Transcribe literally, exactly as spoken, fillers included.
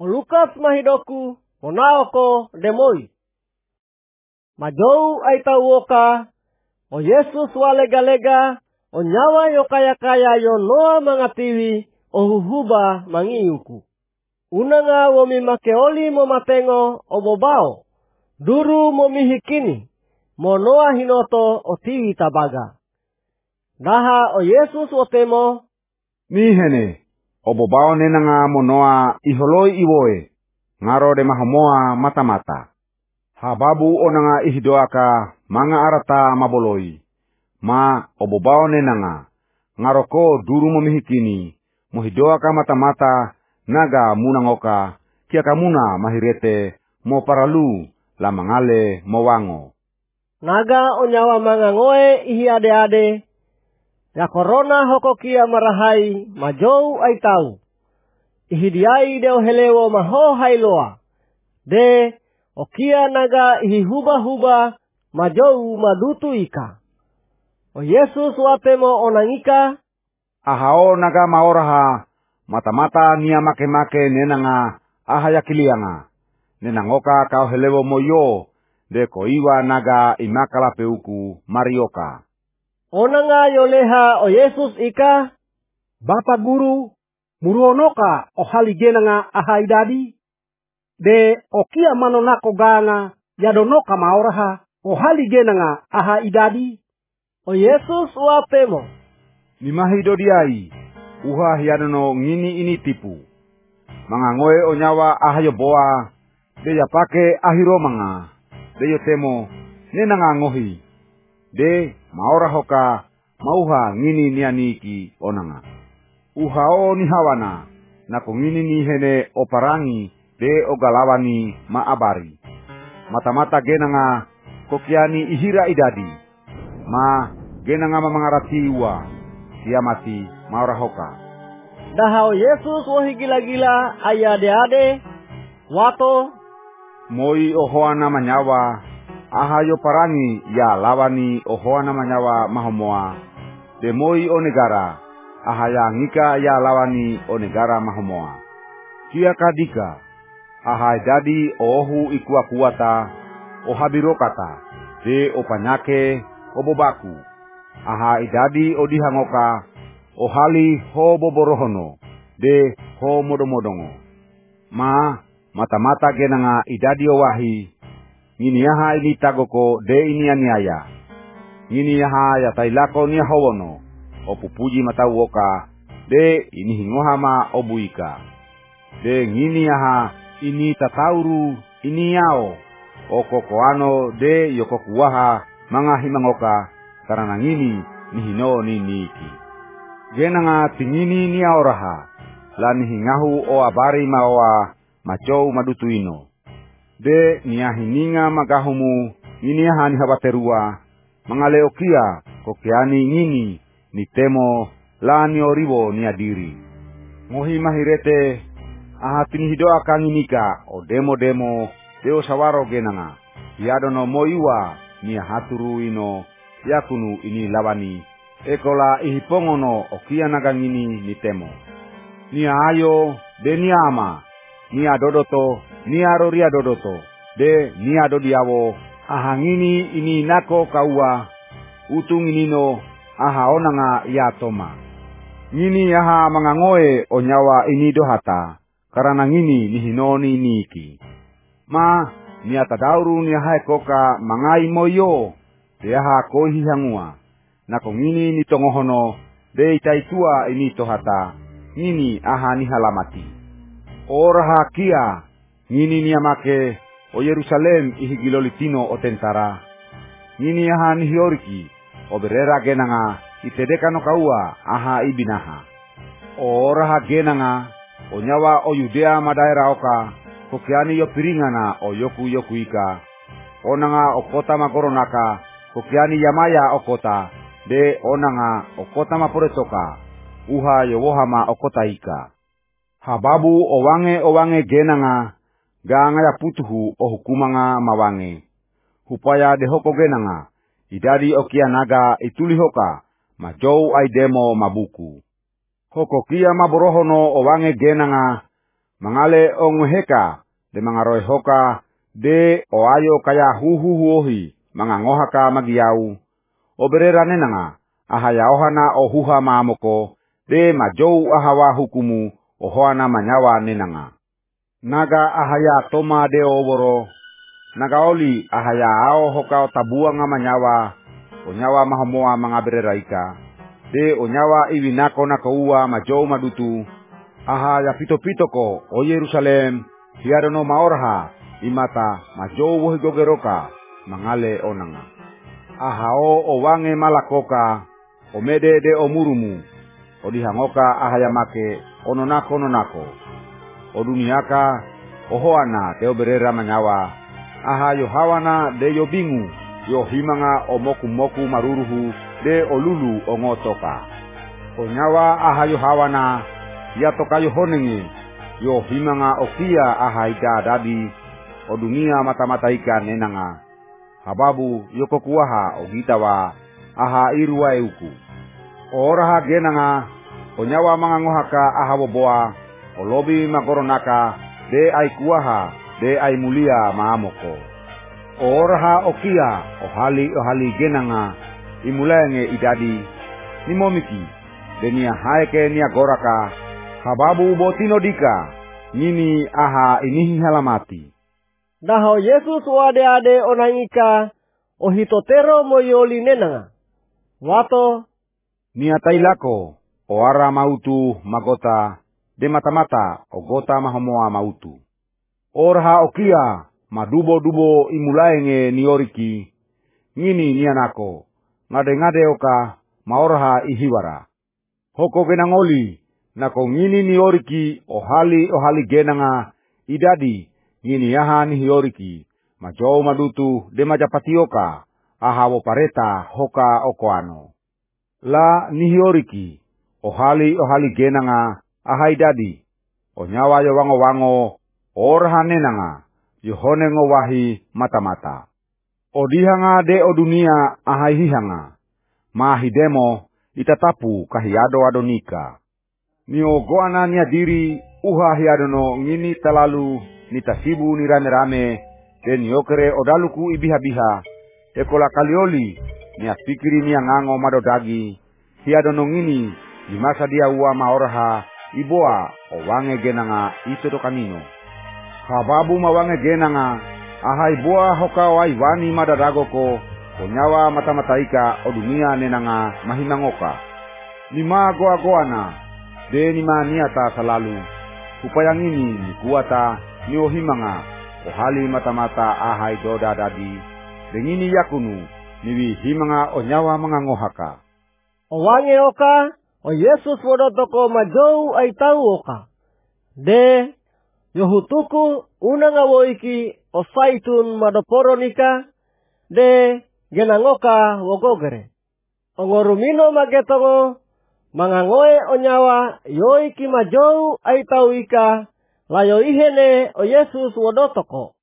O Lukas mahidoku, monaoko demoi. Majou ai tauoka, o Yesus wa lega-lega, o nyawa yo kaya-kaya yo noa mangatiwi, o huhuba mangiuku. Unanga wo mimakeoli mo matengo o bobao, duru mo mihikini, mo noa hinoto o tiwi tabaga. Daha o Yesus wo temo, Mihene, o bobao nenanga mo noa iholoi iwoe, ngaro de mahamoa mata-mata. Hababu onanga ihdoaka manga arata maboloi. Ma obobao nenanga ngaroko duru memihikini mohidoaka mata-mata naga munangoka kia kamuna mahirete mo paralu la mangale mo wango. Naga onyawa mangangoe ihi ade-ade ya korona hoko kia marahai majou ai tau. Ihi diai deo helewo maho hailoa. De okia naga ihi huba-huba majou madutu ika. O Yesus watemo onangika. Ahao naga maoraha mata-mata nia make-make nenanga ahaya kilianga. Nenangoka kau helewo moyo de koiwa naga imakala peuku marioka. Onanga yoleha o Yesus ika. Bapa guru muruonoka o haligenanga ahaidadi. De okia manonako ganga yadonoka maoraha o haligenanga ahaidadi. O Yesus watemo. Ni mahido diai uha hianono ngini ini tipu. Mangangoe onyawa ahayo boa de yapake ahiro manga. De yotemo nenanga ngohi. De maora hoka mauha ngini nianiki onanga. Uhao ni hawana nako ngini ni hene oparangi de ogalawani maabari. Mata-mata genanga kokiani ihira idadi. Ma genanga mamangarati uwa kiamati maora hoka. Dahao Yesus wohi gila-gila ayade-ade wato moi ohoana manyawa ahayo parangi ya lawani ohoana manyawa mahomoa de moi o negara ahaya ngika ya lawani o negara mahomoa kia kadika ahai dadi ohu ikua kuata o habirokata de o panyake o bobaku aha idadi o dihangoka o hali ho boborohono de ho modomodongo ma mata-mata genanga idadi o wahi ngini yaha ini tagoko de ini aniaya ngini yaha ya tailako ni hawono o pupuji mata uoka de ini hingohama o buika de ngini yaha ini tatauru ini yao o kokoano de yokokuwaha manga himangoka karena ngini ni hino ni niki genanga tingini ni aoraha la ni hingahu o abari maoa macou madutuino de niahininga magahumu ini hani habaterua mangaleokia kokiani ngini ni temo la ni oribo ni adiri mohi mahirete ahatini hidoa kanginika o demo-demo deo sawaro genanga yadono moiwa ni haturu ino yakunu ini lawani ekola ihipongono okia nagangini ni temo ni ayo de ni ama ni adodoto ni aroria dodoto de ni adodiawo ahangini ini nako kaua utung inino aha onanga ya toma ngini aha mangangoe onyawa ini dohata karena ngini ni hinoni niki ma ni atadauru ni hai koka mangai moyo de aha kohi hangua nako ngini ni tongohono de itaitua ini tohata ngini aha ni halamati oraha kia ngini ni amake o Yerusalem ihigilolitino o tentara ngini aha ni hioriki o berera genanga itedekano kaua aha ibinaha oraha genanga o nyawa o Yudea madaera oka kokiani yo piringana o yoku yoku ika onanga o kota magoronaka kokiani yamaya o kota de onanga o kota maporetoka uha yowohama o kota ika hababu o wange o wange genanga ganga ya putuhu o hukumanga mawange hupaya de hoko genanga idadi o kia naga ituli hoka majou ai demo mabuku hoko kia maborohono o wange genanga mangale onguheka de mangaroy hoka de oayo kaya huhu huohi mangangohaka magiau oberera nenanga ahaya ohana ohuha maamoko de majou ahawa hukumu ohoana manyawa nenanga naga ahaya toma de oboro naga oli ahaya ao hoka tabua nga manyawa onyawa mahomoa mangaberera ika de onyawa iwinako nakauwa majou madutu ahaya pito-pito ko o Yerusalem hiadono maorha imata majou wohi gogeroka mangale onanga ahao owange malakoka omede de omurumu odihangoka ahaya make ononako ononako oduniaka ohoana de oberera manyawa ahayo hawana de yobingu yo himanga omoku-moku maruruhu de olulu ongotoka onyawa ahayo hawana ya tokayo honengi yo himanga okia ahaida dadi o dunia mata-mata ikan nenanga hababu yoko kuaha ogitawa aha irua euku oraha genanga onyawa mangangohaka aha boboa olobi magoronaka de ai kuaha de ai mulia maamoko oraha okia ohali ohali genanga imulenge idadi nimomiki denia haeke nia goraka hababu botino dika nini aha inihi halamati daho Yesus wade ade onangika ohitotero moyoli nenanga wato niatailako oara mautu magota de mata-mata ogota mahomoa mautu orha okia madubo-dubo imulaenge nioriki ngini nianako ngade-ngade oka maorha ihiwara hoko genangoli nako ngini nioriki ohali ohali genanga idadi ngini yaha nihioriki majou madutu de majapatioka ahawo pareta hoka okoano la nihioriki ohali ohali genanga aha idadi onyawa yo wango-wango orha nenanga yohone ngowahi mata-mata odihanga de odunia aha hihanga mahidemo itatapu kahiado adonika niogoana nia diri uha hiadono ngini talalu nitasibu ni rame-rame den yokere odaluku ibiha-biha ekola kalioli nia pikiri nia ngango madodagi hiadono ngini di masa dia ua maorha iboa owange genanga ito kanino hababu mawange genanga aha iboa hoka waiwani madadagoko onyawa mata-mataika o dunia nenanga mahimangoka lima goa-goana de nima niata selalu upaya ngini ni kuata ni ohimanga ohali mata-mata ahai doda dadi dengini yakunu niwi himanga onyawa mangangohaka owange oka o Yesus wodotoko majou ai tau oka de yohutuku unanga woiki o saitun madoporonika de genangoka wogogere ongorumino magetongo mangangoe onyawa yoiki majou ai tau ika layo ihene o Yesus wodotoko